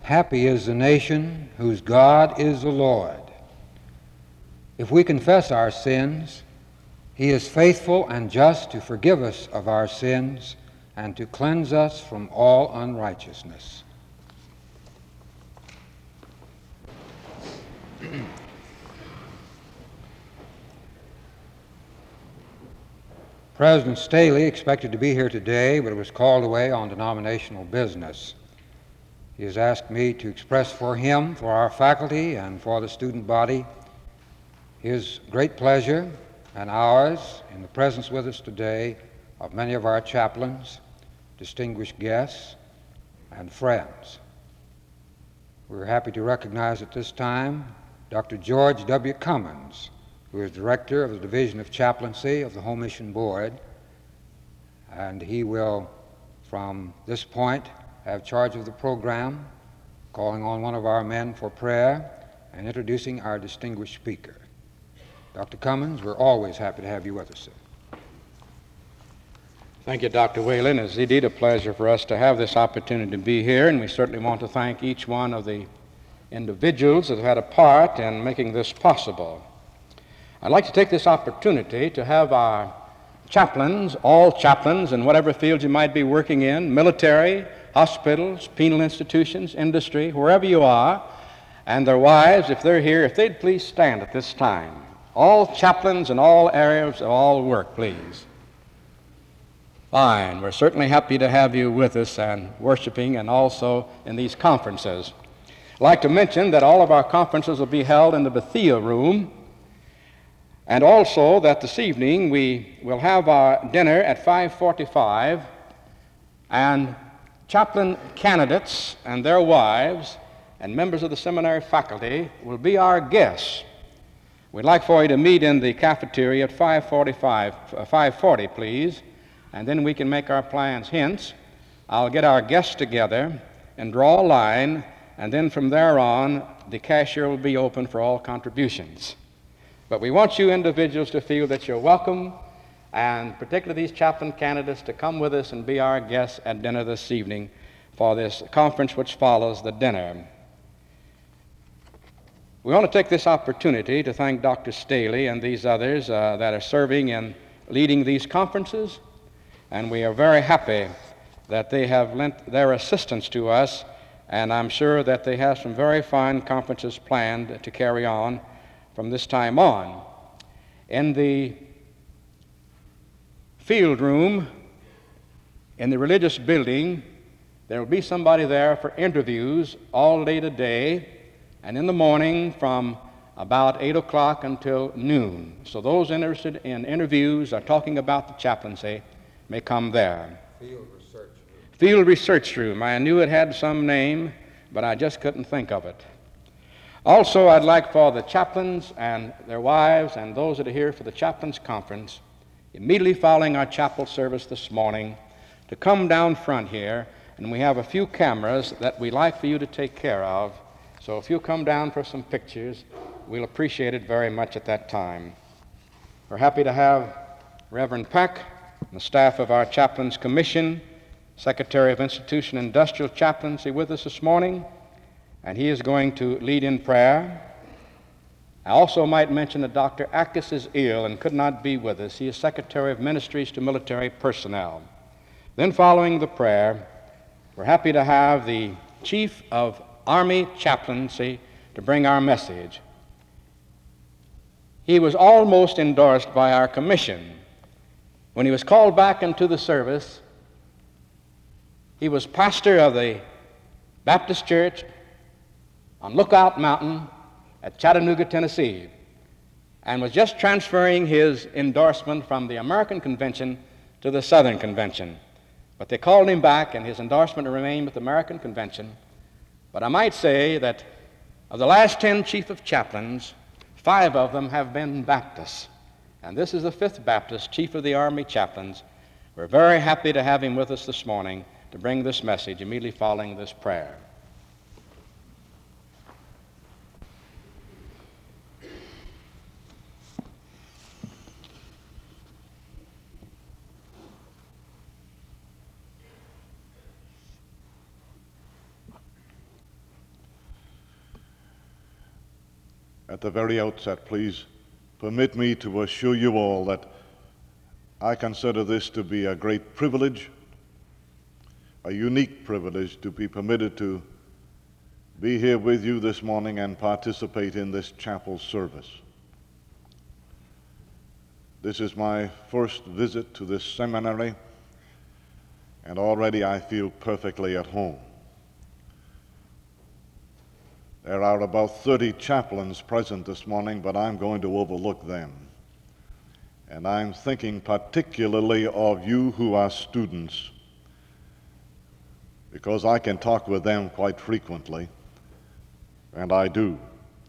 Happy is the nation whose God is the Lord. If we confess our sins, He is faithful and just to forgive us of our sins and to cleanse us from all unrighteousness. President Staley expected to be here today, but was called away on denominational business. He has asked me to express for him, for our faculty, and for the student body his great pleasure and ours in the presence with us today of many of our chaplains, distinguished guests, and friends. We're happy to recognize at this time Dr. George W. Cummins, who is Director of the Division of Chaplaincy of the Home Mission Board, and he will, from this point, have charge of the program, calling on one of our men for prayer and introducing our distinguished speaker. Dr. Cummins, we're always happy to have you with us, sir. Thank you, Dr. Whalen. It's indeed a pleasure for us to have this opportunity to be here, and we certainly want to thank each one of the individuals that have had a part in making this possible. I'd like to take this opportunity to have our chaplains, all chaplains in whatever field you might be working in, military, hospitals, penal institutions, industry, wherever you are, and their wives, if they're here, if they'd please stand at this time. All chaplains in all areas of all work, please. Fine. We're certainly happy to have you with us and worshiping and also in these conferences. I'd like to mention that all of our conferences will be held in the Bethia room, and also that this evening we will have our dinner at 5:45, and chaplain candidates and their wives and members of the seminary faculty will be our guests. We'd like for you to meet in the cafeteria at 5:40, please, and then we can make our plans. Hence, I'll get our guests together and draw a line, and then from there on, the cashier will be open for all contributions. But we want you individuals to feel that you're welcome, and particularly these chaplain candidates to come with us and be our guests at dinner this evening for this conference which follows the dinner. We want to take this opportunity to thank Dr. Staley and these others that are serving in leading these conferences, and we are very happy that they have lent their assistance to us, and I'm sure that they have some very fine conferences planned to carry on from this time on. In the field room in the religious building, there will be somebody there for interviews all day today, and in the morning from about 8 o'clock until noon. So those interested in interviews or talking about the chaplaincy may come there. Field research room. I knew it had some name, but I just couldn't think of it. Also, I'd like for the chaplains and their wives and those that are here for the chaplains conference, immediately following our chapel service this morning, to come down front here, and we have a few cameras that we'd like for you to take care of. So if you come down for some pictures, we'll appreciate it very much at that time. We're happy to have Reverend Peck and the staff of our Chaplains Commission, Secretary of Institution Industrial Chaplaincy, with us this morning, and he is going to lead in prayer. I also might mention that Dr. Ackes is ill and could not be with us. He is Secretary of Ministries to Military Personnel. Then following the prayer, we're happy to have the Chief of Army Chaplaincy to bring our message. He was almost endorsed by our commission. When he was called back into the service, he was pastor of the Baptist Church on Lookout Mountain at Chattanooga, Tennessee, and was just transferring his endorsement from the American Convention to the Southern Convention. But they called him back, and his endorsement remained with the American Convention. But I might say that of the last 10 chief of chaplains, 5 of them have been Baptists. And this is the 5th Baptist, chief of the Army Chaplains. We're very happy to have him with us this morning to bring this message immediately following this prayer. At the very outset, please permit me to assure you all that I consider this to be a great privilege, a unique privilege to be permitted to be here with you this morning and participate in this chapel service. This is my first visit to this seminary, and already I feel perfectly at home. There are about 30 chaplains present this morning, but I'm going to overlook them. And I'm thinking particularly of you who are students, because I can talk with them quite frequently, and I do.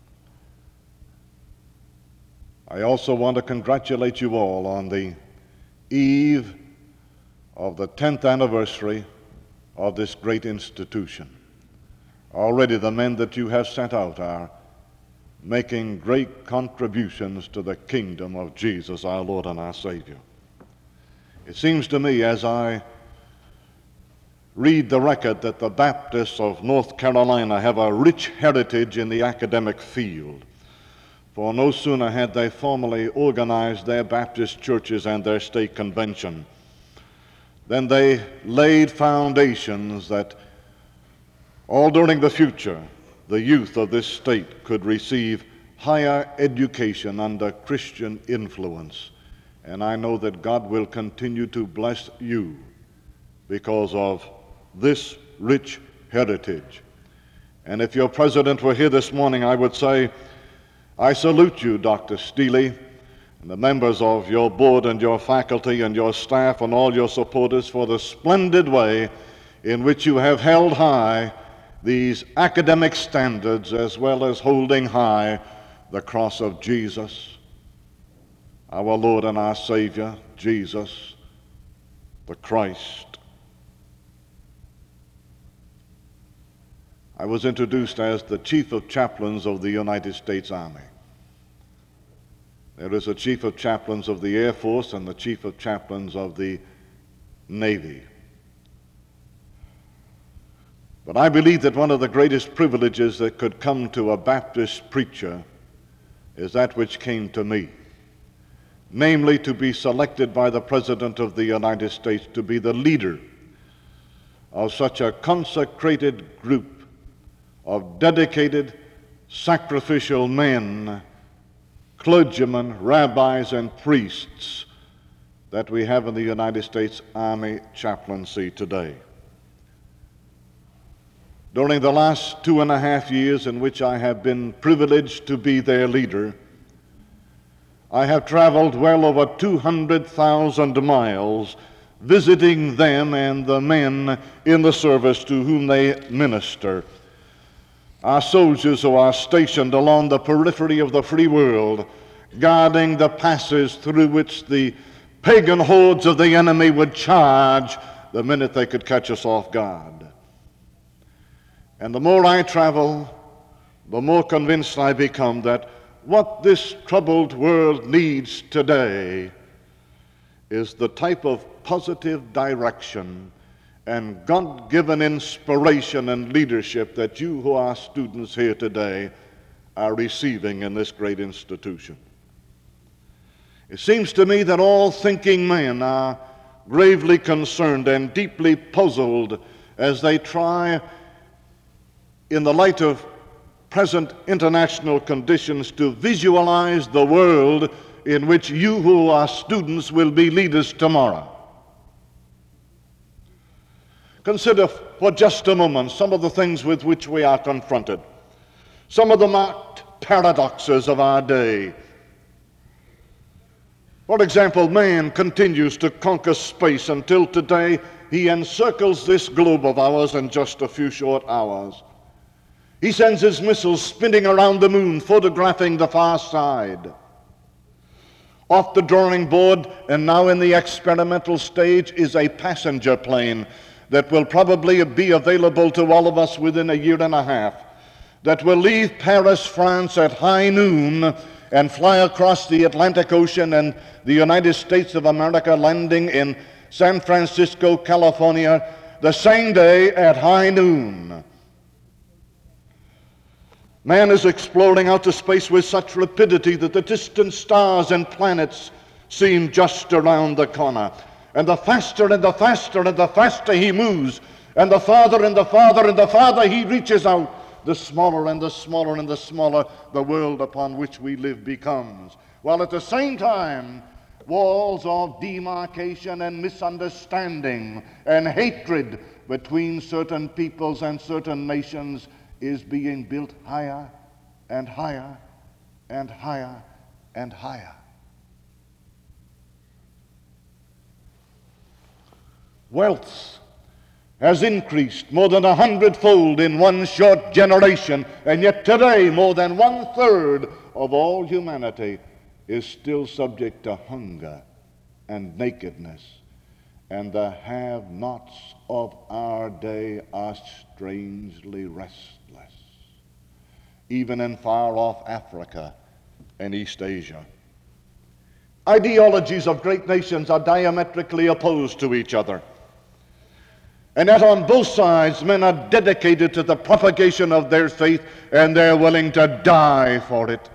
I also want to congratulate you all on the eve of the 10th anniversary of this great institution. Already the men that you have sent out are making great contributions to the kingdom of Jesus, our Lord and our Savior. It seems to me, as I read the record, that the Baptists of North Carolina have a rich heritage in the academic field. For no sooner had they formally organized their Baptist churches and their state convention than they laid foundations that all during the future, the youth of this state could receive higher education under Christian influence. And I know that God will continue to bless you because of this rich heritage. And if your president were here this morning, I would say, I salute you, Dr. Steele, and the members of your board and your faculty and your staff and all your supporters for the splendid way in which you have held high these academic standards, as well as holding high the cross of Jesus, our Lord and our Savior, Jesus the Christ. I was introduced as the Chief of Chaplains of the United States Army. There is a Chief of Chaplains of the Air Force and the Chief of Chaplains of the Navy. But I believe that one of the greatest privileges that could come to a Baptist preacher is that which came to me, namely to be selected by the President of the United States to be the leader of such a consecrated group of dedicated, sacrificial men, clergymen, rabbis, and priests that we have in the United States Army chaplaincy today. During the last 2.5 years in which I have been privileged to be their leader, I have traveled well over 200,000 miles visiting them and the men in the service to whom they minister. Our soldiers who are stationed along the periphery of the free world, guarding the passes through which the pagan hordes of the enemy would charge the minute they could catch us off guard. And the more I travel, the more convinced I become that what this troubled world needs today is the type of positive direction and God-given inspiration and leadership that you who are students here today are receiving in this great institution. It seems to me that all thinking men are gravely concerned and deeply puzzled as they try, in the light of present international conditions, to visualize the world in which you who are students will be leaders tomorrow. Consider for just a moment some of the things with which we are confronted, some of the marked paradoxes of our day. For example, man continues to conquer space until today he encircles this globe of ours in just a few short hours. He sends his missiles spinning around the moon, photographing the far side. Off the drawing board, and now in the experimental stage, is a passenger plane that will probably be available to all of us within 1.5 years, that will leave Paris, France at high noon and fly across the Atlantic Ocean and the United States of America, landing in San Francisco, California, the same day at high noon. Man is exploring outer space with such rapidity that the distant stars and planets seem just around the corner. And the faster and the faster and the faster he moves, and the farther and the farther and the farther he reaches out, the smaller and the smaller and the smaller the world upon which we live becomes. While at the same time, walls of demarcation and misunderstanding and hatred between certain peoples and certain nations is being built higher and higher and higher and higher. Wealth has increased more than 100-fold in one short generation, and yet today more than 1/3 of all humanity is still subject to hunger and nakedness, and the have-nots of our day are strangely restless, even in far-off Africa and East Asia. Ideologies of great nations are diametrically opposed to each other. And yet on both sides, men are dedicated to the propagation of their faith, and they're willing to die for it.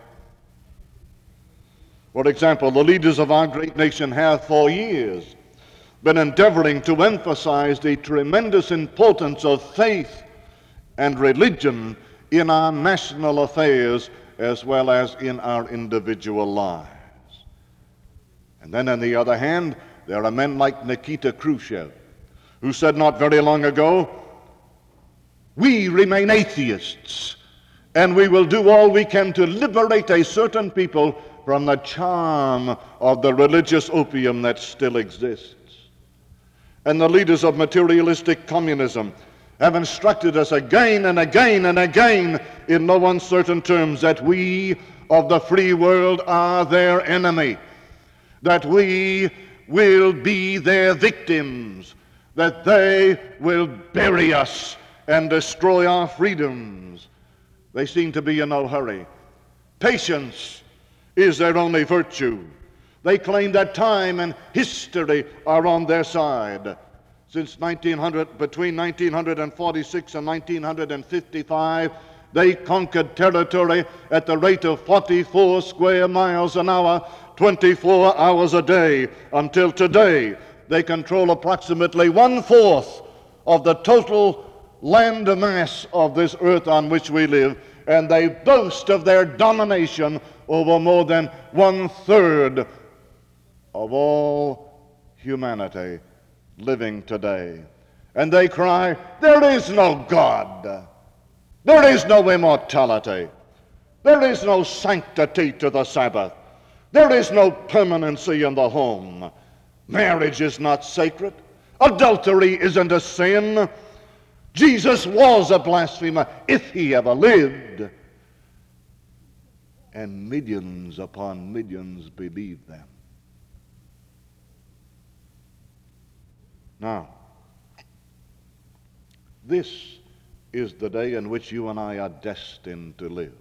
For example, the leaders of our great nation have for years been endeavoring to emphasize the tremendous importance of faith and religion in our national affairs as well as in our individual lives. And then on the other hand, there are men like Nikita Khrushchev, who said not very long ago, "We remain atheists, and we will do all we can to liberate a certain people from the charm of the religious opium that still exists." And the leaders of materialistic communism have instructed us again and again and again in no uncertain terms that we of the free world are their enemy, that we will be their victims, that they will bury us and destroy our freedoms. They seem to be in no hurry. Patience is their only virtue. They claim that time and history are on their side. Since between 1946 and 1955, they conquered territory at the rate of 44 square miles an hour, 24 hours a day. Until today, they control approximately 1/4 of the total land mass of this earth on which we live, and they boast of their domination over more than 1/3 of all humanity living today. And they cry, "There is no God. There is no immortality. There is no sanctity to the Sabbath. There is no permanency in the home. Marriage is not sacred. Adultery isn't a sin. Jesus was a blasphemer if he ever lived." And millions upon millions believe them. Now, this is the day in which you and I are destined to live.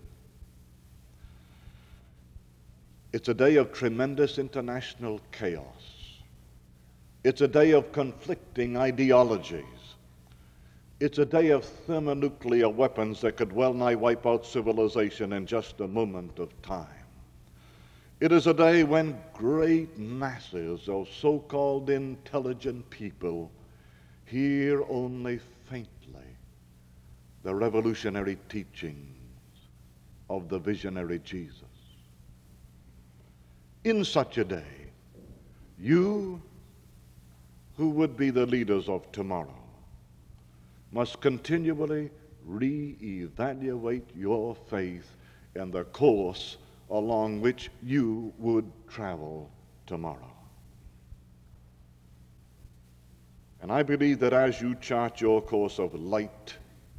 It's a day of tremendous international chaos. It's a day of conflicting ideologies. It's a day of thermonuclear weapons that could well nigh wipe out civilization in just a moment of time. It is a day when great masses of so-called intelligent people hear only faintly the revolutionary teachings of the visionary Jesus. In such a day, you who would be the leaders of tomorrow must continually re-evaluate your faith and the course along which you would travel tomorrow. And I believe that as you chart your course of life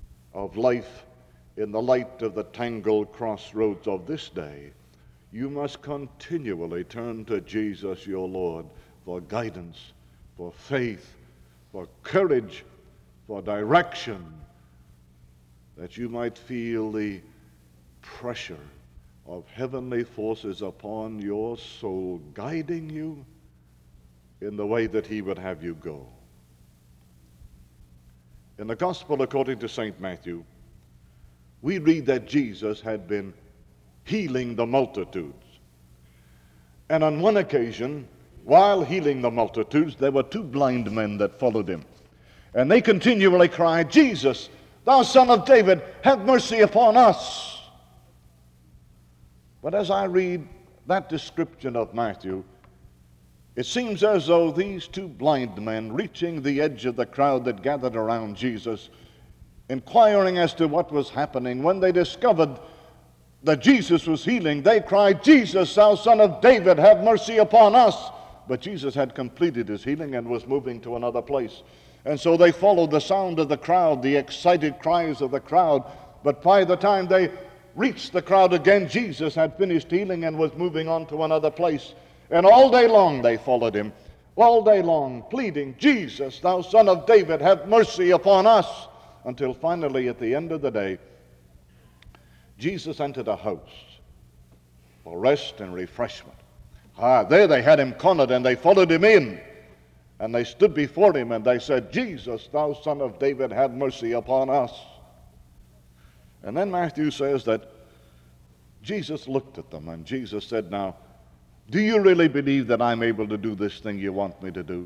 in the light of the tangled crossroads of this day, you must continually turn to Jesus your Lord for guidance, for faith, for courage, for direction, that you might feel the pressure of heavenly forces upon your soul, guiding you in the way that he would have you go. In the Gospel according to St. Matthew, we read that Jesus had been healing the multitudes. And on one occasion, while healing the multitudes, there were two blind men that followed him. And they continually cried, "Jesus, thou Son of David, have mercy upon us." But as I read that description of Matthew, it seems as though these two blind men, reaching the edge of the crowd that gathered around Jesus, inquiring as to what was happening, when they discovered that Jesus was healing, they cried, "Jesus, thou Son of David, have mercy upon us." But Jesus had completed his healing and was moving to another place. And so they followed the sound of the crowd, the excited cries of the crowd. But by the time they reached the crowd again, Jesus had finished healing and was moving on to another place. And all day long they followed him, all day long pleading, "Jesus, thou Son of David, have mercy upon us." Until finally, at the end of the day, Jesus entered a house for rest and refreshment. There they had him cornered, and they followed him in. And they stood before him, and they said, "Jesus, thou Son of David, have mercy upon us." And then Matthew says that Jesus looked at them, and Jesus said, "Now, do you really believe that I'm able to do this thing you want me to do?"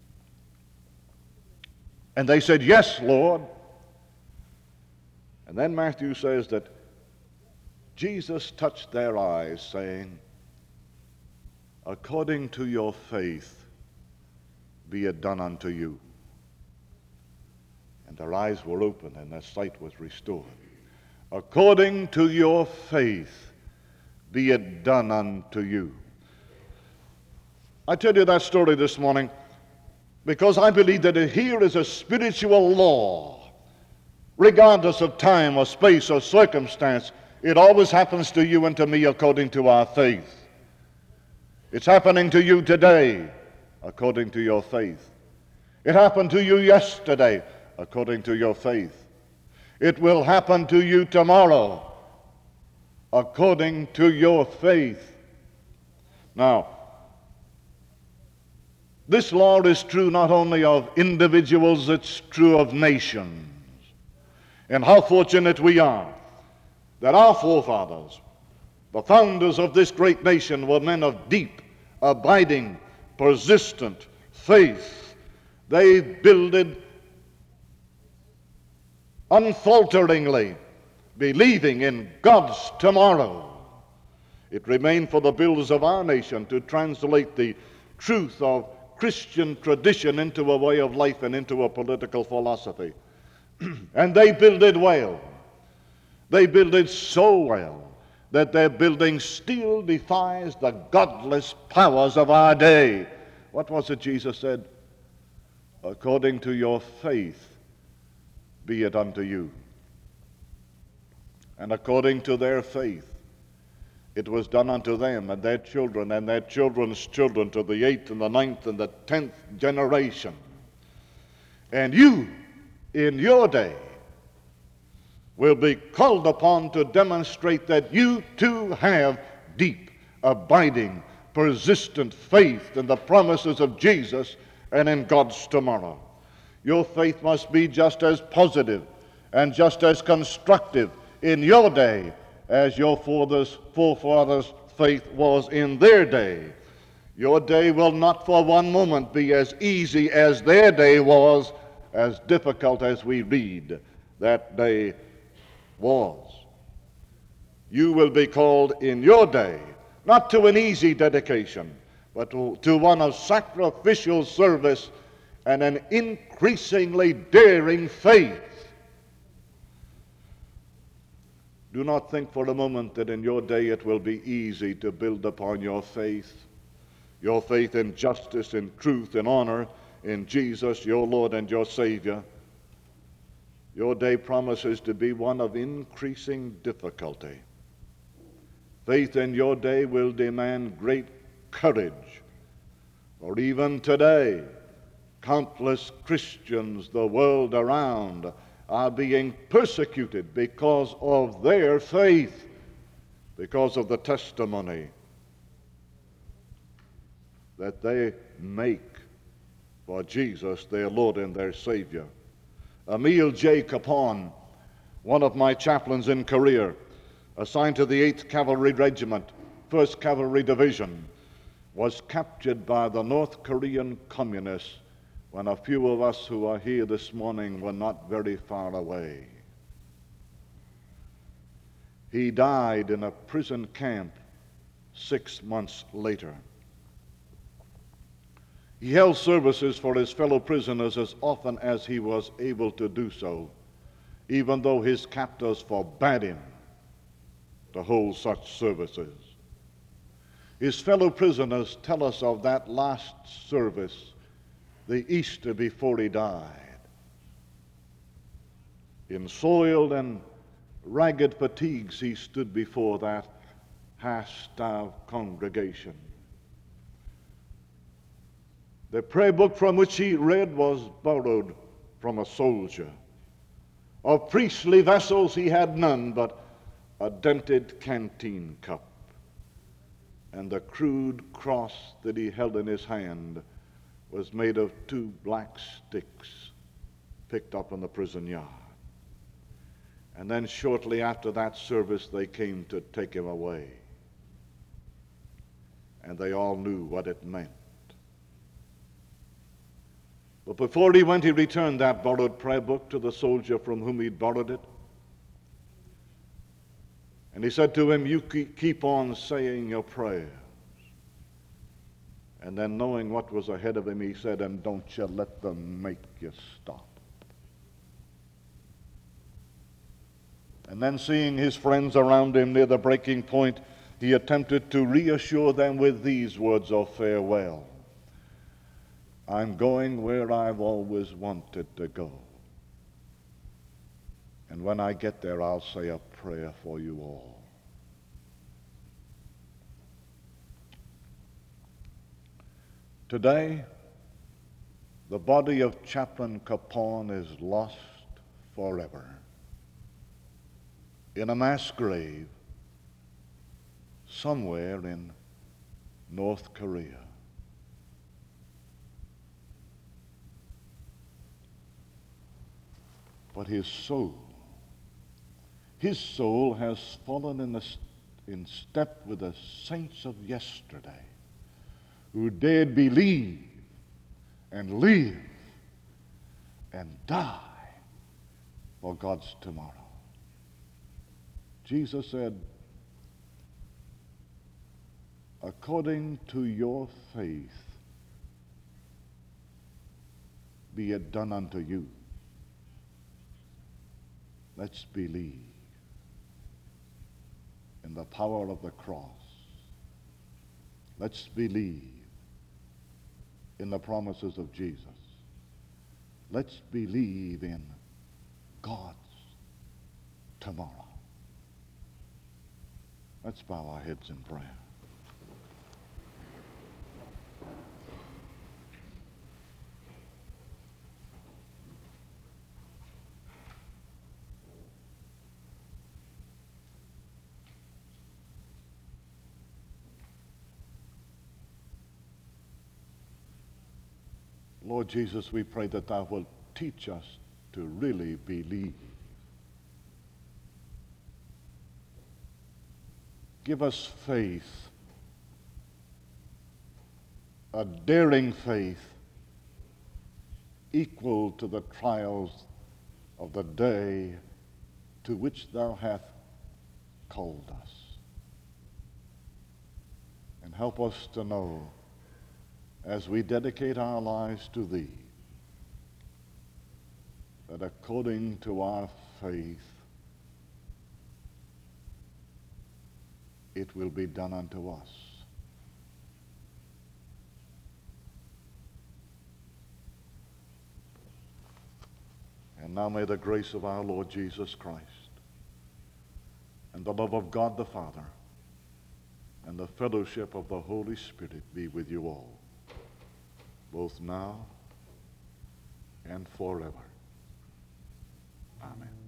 And they said, "Yes, Lord." And then Matthew says that Jesus touched their eyes, saying, "According to your faith, be it done unto you." And their eyes were opened and their sight was restored. According to your faith, be it done unto you. I tell you that story this morning because I believe that here is a spiritual law. Regardless of time or space or circumstance, it always happens to you and to me according to our faith. It's happening to you today according to your faith. It happened to you yesterday according to your faith. It will happen to you tomorrow according to your faith. Now, this law is true not only of individuals, it's true of nations. And how fortunate we are that our forefathers, the founders of this great nation, were men of deep, abiding, persistent faith. They builded unfalteringly, believing in God's tomorrow. It remained for the builders of our nation to translate the truth of Christian tradition into a way of life and into a political philosophy. And they builded well. They builded so well that their building still defies the godless powers of our day. What was it Jesus said? According to your faith, be it unto you. And according to their faith, it was done unto them and their children and their children's children to the 8th and the 9th and the 10th generation. And you, in your day, will be called upon to demonstrate that you too have deep, abiding, persistent faith in the promises of Jesus and in God's tomorrow. Your faith must be just as positive and just as constructive in your day as your forefathers' faith was in their day. Your day will not for one moment be as easy as their day was, as difficult as we read that day was. You will be called in your day, not to an easy dedication, but to one of sacrificial service and an increasingly daring faith. Do not think for a moment that in your day it will be easy to build upon your faith in justice, in truth, in honor, in Jesus, your Lord and your Savior. Your day promises to be one of increasing difficulty. Faith in your day will demand great courage. For even today, countless Christians the world around are being persecuted because of their faith, because of the testimony that they make for Jesus, their Lord and their Savior. Emile J. Capon one of my chaplains in Korea, assigned to the 8th Cavalry Regiment, 1st Cavalry Division, was captured by the North Korean communists when a few of us who are here this morning were not very far away. He died in a prison camp 6 months later. He held services for his fellow prisoners as often as he was able to do so, even though his captors forbade him to hold such services. His fellow prisoners tell us of that last service, the Easter before he died. In soiled and ragged fatigues, he stood before that half-starved congregation. The prayer book from which he read was borrowed from a soldier. Of priestly vessels he had none but a dented canteen cup, and the crude cross that he held in his hand was made of 2 black sticks picked up in the prison yard. And then shortly after that service, they came to take him away. And they all knew what it meant. But before he went, he returned that borrowed prayer book to the soldier from whom he'd borrowed it. And he said to him, "You keep on saying your prayers." And then, knowing what was ahead of him, he said, "And don't you let them make you stop." And then, seeing his friends around him near the breaking point, he attempted to reassure them with these words of farewell: "I'm going where I've always wanted to go. And when I get there, I'll say a prayer for you all." Today, the body of Chaplain Capon is lost forever in a mass grave somewhere in North Korea. But his soul has fallen in step with the saints of yesterday, who dared believe and live and die for God's tomorrow. Jesus said, "According to your faith, be it done unto you." Let's believe in the power of the cross. Let's believe in the promises of Jesus. Let's believe in God's tomorrow. Let's bow our heads in prayer. Lord Jesus, we pray that thou wilt teach us to really believe. Give us faith, a daring faith equal to the trials of the day to which thou hast called us. And help us to know, as we dedicate our lives to thee, that according to our faith, it will be done unto us. And now may the grace of our Lord Jesus Christ and the love of God the Father and the fellowship of the Holy Spirit be with you all, both now and forever. Amen.